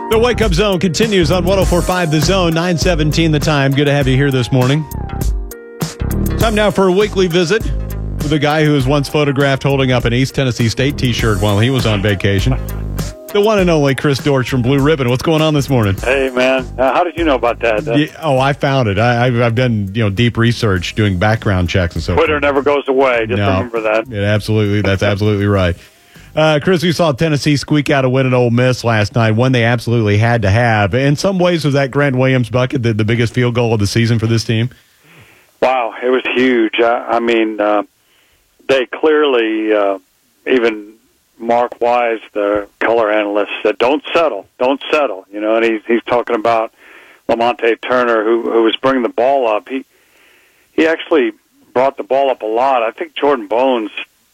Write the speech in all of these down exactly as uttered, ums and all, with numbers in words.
The Wake Up Zone continues on one oh four point five The Zone, nine seventeen the time. Good to have you here this morning. Time now for a weekly visit with a guy who was once photographed holding up an East Tennessee State t-shirt while he was on vacation. The one and only Chris Dortch from Blue Ribbon. What's going on this morning? Hey, man. Uh, how did you know about that? Uh, yeah, oh, I found it. I, I've, I've done you know deep research, doing background checks and so forth. Twitter never goes away. Just no, remember that. It absolutely, that's absolutely right. Uh, Chris, we saw Tennessee squeak out a win at Ole Miss last night, one they absolutely had to have. In some ways, was that Grant Williams bucket the, the biggest field goal of the season for this team? Wow, it was huge. I, I mean, uh, they clearly, uh, even Mark Wise, the color analyst, said, don't settle, don't settle. You know, and he's, he's talking about Lamonte Turner, who, who was bringing the ball up. He, he actually brought the ball up a lot. I think Jordan Bones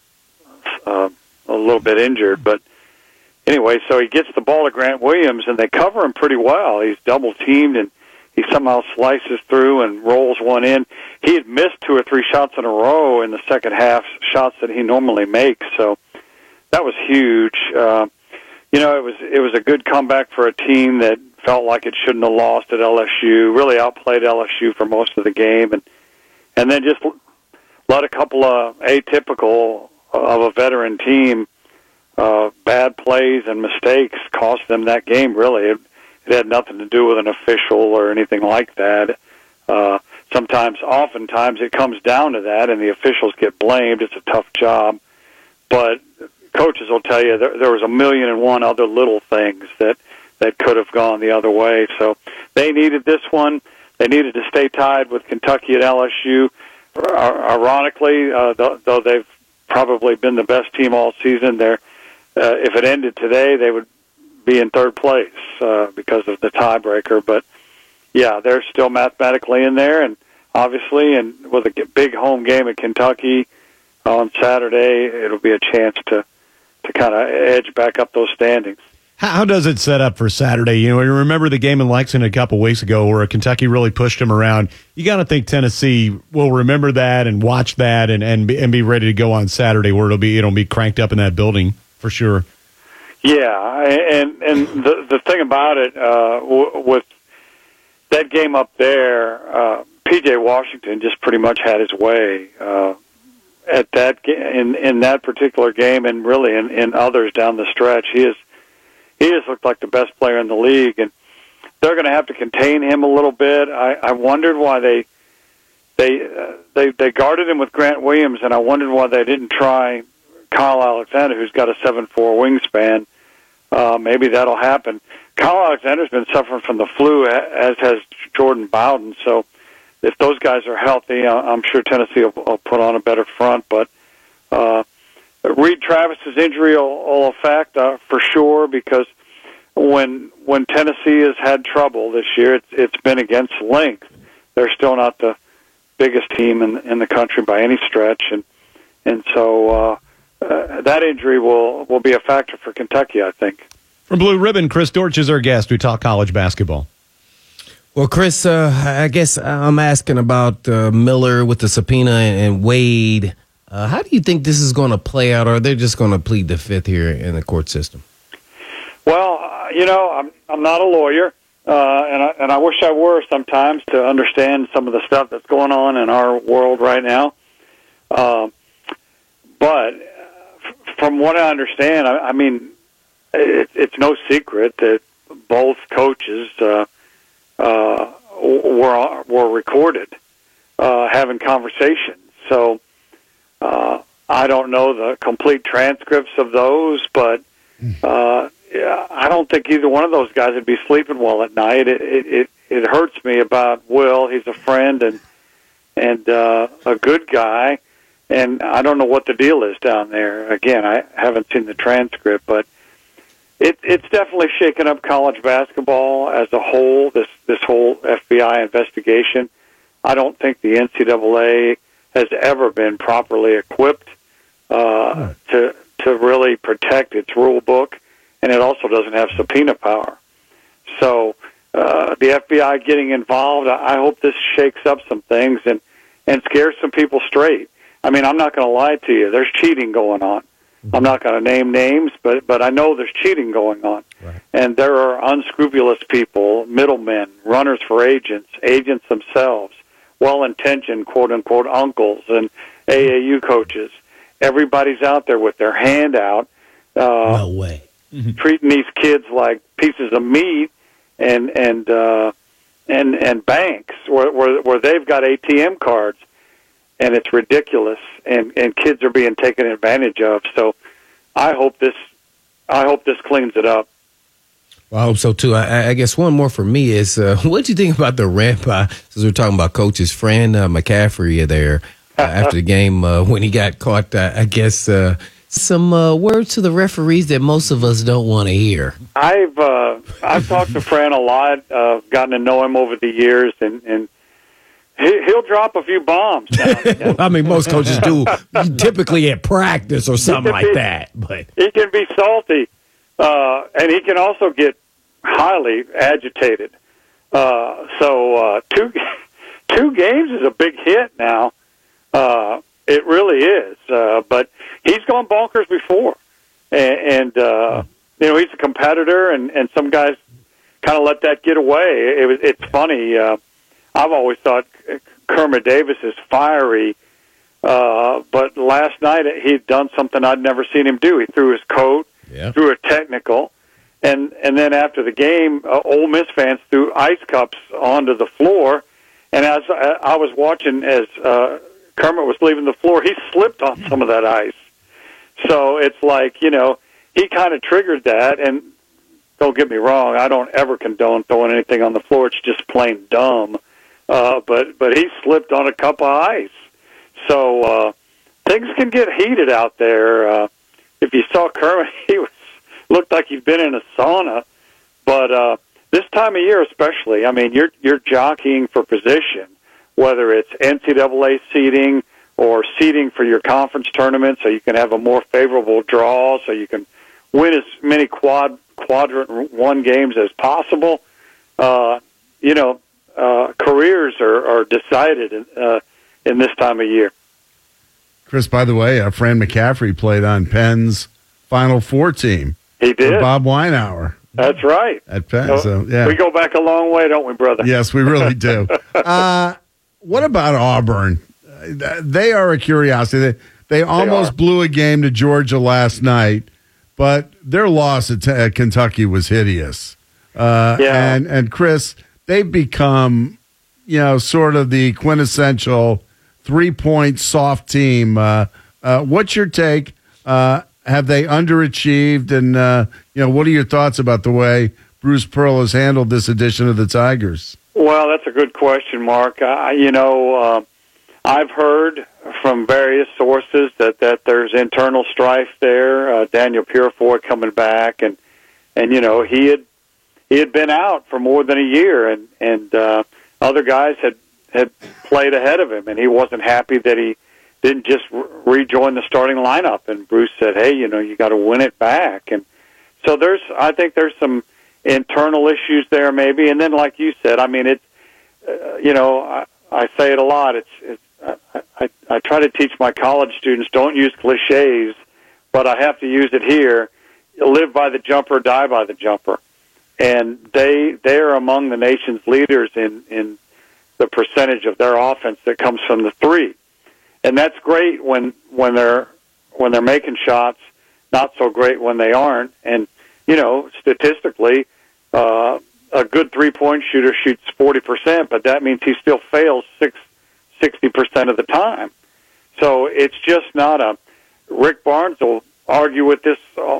uh, a little bit injured, but anyway, so he gets the ball to Grant Williams, and they cover him pretty well. He's double-teamed, and he somehow slices through and rolls one in. He had missed two or three shots in a row in the second half, shots that he normally makes, so that was huge. Uh, you know, it was it was a good comeback for a team that felt like it shouldn't have lost at L S U, really outplayed L S U for most of the game, and and then just let a couple of atypical of a veteran team, uh, bad plays and mistakes cost them that game, really. It, it had nothing to do with an official or anything like that. Uh, sometimes, oftentimes, it comes down to that, and the officials get blamed. It's a tough job. But coaches will tell you there, there was a million and one other little things that, that could have gone the other way. So they needed this one. They needed to stay tied with Kentucky at L S U. Ironically, uh, though, though they've probably been the best team all season, there, uh, if it ended today, they would be in third place uh, because of the tiebreaker. But, yeah, they're still mathematically in there, and obviously, and with a big home game at Kentucky on Saturday, it'll be a chance to, to kind of edge back up those standings. How does it set up for Saturday? You know, you remember the game in Lexington a couple weeks ago where Kentucky really pushed them around. You got to think Tennessee will remember that and watch that and and be, and be ready to go on Saturday, where it'll be it'll be cranked up in that building for sure. Yeah, and and the the thing about it uh, w- with that game up there, uh, P J Washington just pretty much had his way uh, at that in in that particular game, and really in, in others down the stretch. He is. He just looked like the best player in the league, and they're going to have to contain him a little bit. I, I wondered why they they uh, they they guarded him with Grant Williams, and I wondered why they didn't try Kyle Alexander, who's got a seven four wingspan. Uh, maybe that'll happen. Kyle Alexander's been suffering from the flu, as has Jordan Bowden. So if those guys are healthy, I'm sure Tennessee will, will put on a better front. But uh, Reed Travis's injury will, will affect uh, for sure, because when when Tennessee has had trouble this year, it's, it's been against length. They're still not the biggest team in in the country by any stretch, and and so uh, uh, that injury will will be a factor for Kentucky, I think. From Blue Ribbon, Chris Dortch is our guest. We talk college basketball. Well, Chris, uh, I guess I'm asking about uh, Miller with the subpoena and Wade. Uh, how do you think this is going to play out, or are they just going to plead the fifth here in the court system? Well, uh, you know, I'm I'm not a lawyer, uh, and I, and I wish I were sometimes to understand some of the stuff that's going on in our world right now. Uh, but f- from what I understand, I, I mean, it, it's no secret that both coaches uh, uh, were were recorded uh, having conversations. So. Uh, I don't know the complete transcripts of those, but uh, yeah, I don't think either one of those guys would be sleeping well at night. It it it, it hurts me about Will. He's a friend and and uh, a good guy, and I don't know what the deal is down there. Again, I haven't seen the transcript, but it it's definitely shaken up college basketball as a whole. This this whole F B I investigation. I don't think the N C double A has ever been properly equipped uh, to to really protect its rule book, and it also doesn't have subpoena power. So uh, the F B I getting involved, I hope this shakes up some things and, and scares some people straight. I mean, I'm not going to lie to you. There's cheating going on. I'm not going to name names, but but I know there's cheating going on, Right. and there are unscrupulous people, middlemen, runners for agents, agents themselves, well-intentioned quote unquote uncles and A A U coaches. Everybody's out there with their hand out, uh, No way. treating these kids like pieces of meat, and and uh, and and banks where, where where they've got A T M cards. And it's ridiculous, and, and kids are being taken advantage of. So, I hope this, I hope this cleans it up. Well, I hope so too. I, I guess one more for me is, uh, what do you think about the ramp? Uh, since we're talking about coaches, Fran uh, McCaffrey there uh, after the game uh, when he got caught. Uh, I guess uh, some uh, words to the referees that most of us don't want to hear. I've uh, I've talked to Fran a lot, uh, gotten to know him over the years, and. and He'll drop a few bombs. Well, I mean, most coaches do typically at practice or something like that. But he can be salty, uh, and he can also get highly agitated. Uh, so uh, two two games is a big hit now. Uh, it really is. Uh, but he's gone bonkers before, and, and uh, you know he's a competitor, and, and some guys kind of let that get away. It was it's funny. Uh, I've always thought Kermit Davis is fiery, uh, but last night he'd done something I'd never seen him do. He threw his coat, yeah. threw a technical, and and then after the game, uh, Ole Miss fans threw ice cups onto the floor. And as I, I was watching as uh, Kermit was leaving the floor, he slipped on some of that ice. So it's like, you know, he kind of triggered that. And don't get me wrong, I don't ever condone throwing anything on the floor. It's just plain dumb. Uh, but but he slipped on a cup of ice, so uh, things can get heated out there. Uh, if you saw Kermit, he was looked like he'd been in a sauna. But uh, this time of year, especially, I mean, you're you're jockeying for position, whether it's N C double A seeding or seeding for your conference tournament, so you can have a more favorable draw, so you can win as many quad quadrant one games as possible. Uh, you know. Uh, careers are, are decided in, uh, in this time of year. Chris, by the way, uh, Fran McCaffrey played on Penn's Final Four team. He did. Bob Weinauer. That's right. At Penn. So, so, yeah. We go back a long way, don't we, brother? Yes, we really do. uh, what about Auburn? Uh, they are a curiosity. They, they almost they blew a game to Georgia last night, but their loss at, at Kentucky was hideous. Uh, yeah. And, and Chris, they've become, you know, sort of the quintessential three-point soft team. Uh, uh, what's your take? Uh, have they underachieved? And, uh, you know, what are your thoughts about the way Bruce Pearl has handled this edition of the Tigers? Well, that's a good question, Mark. I, you know, uh, I've heard from various sources that, that there's internal strife there. Uh, Daniel Purefoy coming back, and, and you know, he had He had been out for more than a year, and and uh, other guys had had played ahead of him, and he wasn't happy that he didn't just re- rejoin the starting lineup. And Bruce said, "Hey, you know, you got to win it back." And so there's, I think there's some internal issues there, maybe. And then, like you said, I mean, it's, uh, you know, I, I say it a lot. It's, it's I, I, I try to teach my college students, don't use cliches, but I have to use it here. Live by the jumper, die by the jumper. And they they are among the nation's leaders in, in the percentage of their offense that comes from the three, and that's great when when they're when they're making shots. Not so great when they aren't. And you know, statistically, uh, a good three point shooter shoots forty percent, but that means he still fails six sixty percent of the time. So it's just not a. Rick Barnes will argue with this uh,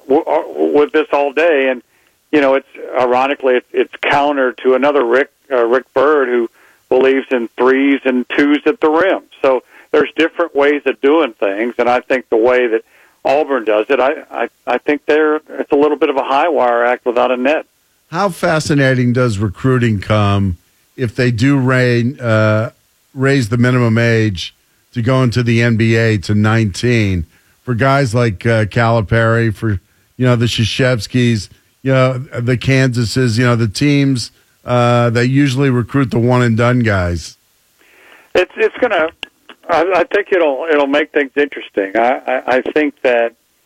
with this all day, and. You know, it's ironically it's, it's counter to another Rick uh, Rick Byrd who believes in threes and twos at the rim. So there's different ways of doing things, and I think the way that Auburn does it, I I, I think they're it's a little bit of a high wire act without a net. How fascinating does recruiting come if they do raise uh, raise the minimum age to go into the N B A to nineteen for guys like uh, Calipari, for you know the Krzyzewskis. You know, the Kansases, you know, the teams uh, that usually recruit the one and done guys. It's it's gonna. I, I think it'll it'll make things interesting. I, I, I think that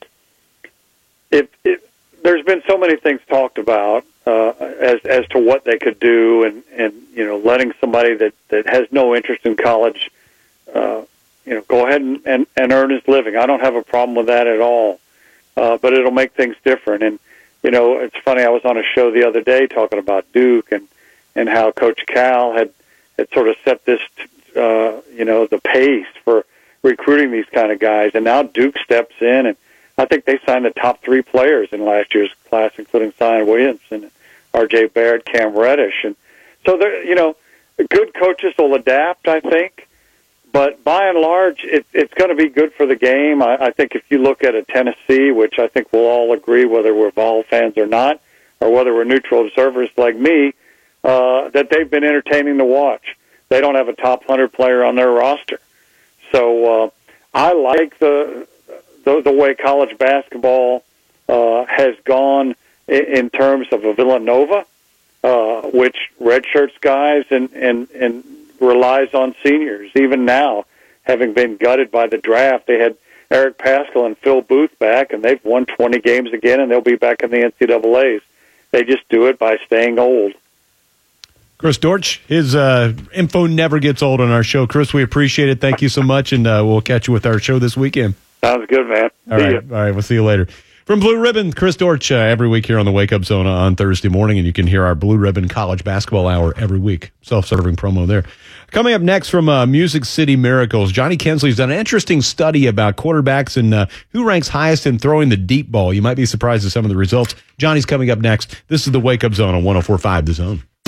been so many things talked about uh, as as to what they could do, and, and you know, letting somebody that, that has no interest in college, uh, you know, go ahead and, and, and earn his living. I don't have a problem with that at all, uh, but it'll make things different. And you know, it's funny. I was on a show the other day talking about Duke and, and how Coach Cal had had sort of set this, uh, you know, the pace for recruiting these kind of guys, and now Duke steps in, and I think they signed the top three players in last year's class, including Zion Williamson, R J Barrett, Cam Reddish, and so they're, you know, good coaches will adapt, I think, but by and large, it, it's going to be good for the game. I, I think if you look at a Tennessee, which I think we'll all agree, whether we're Vol fans or not, or whether we're neutral observers like me, uh, that they've been entertaining to watch. They don't have a top one hundred player on their roster. So uh, I like the, the the way college basketball uh, has gone in, in terms of a Villanova, uh, which redshirts guys and, and, and relies on seniors. Even now, having been gutted by the draft, they had Eric Paschal and Phil Booth back, and they've won twenty games again, and they'll be back in the N C double A's. They just do it by staying old. Chris Dortch, his uh, info never gets old on our show. Chris, we appreciate it. Thank you so much, and uh, we'll catch you with our show this weekend. Sounds good, man. All see right, ya. all right. We'll see you later. From Blue Ribbon, Chris Dortch, uh, every week here on the Wake Up Zone on Thursday morning, and you can hear our Blue Ribbon College Basketball Hour every week. Self-serving promo there. Coming up next from uh, Music City Miracles, Johnny Kensley's done an interesting study about quarterbacks and uh, who ranks highest in throwing the deep ball. You might be surprised at some of the results. Johnny's coming up next. This is the Wake Up Zone on one oh four point five The Zone.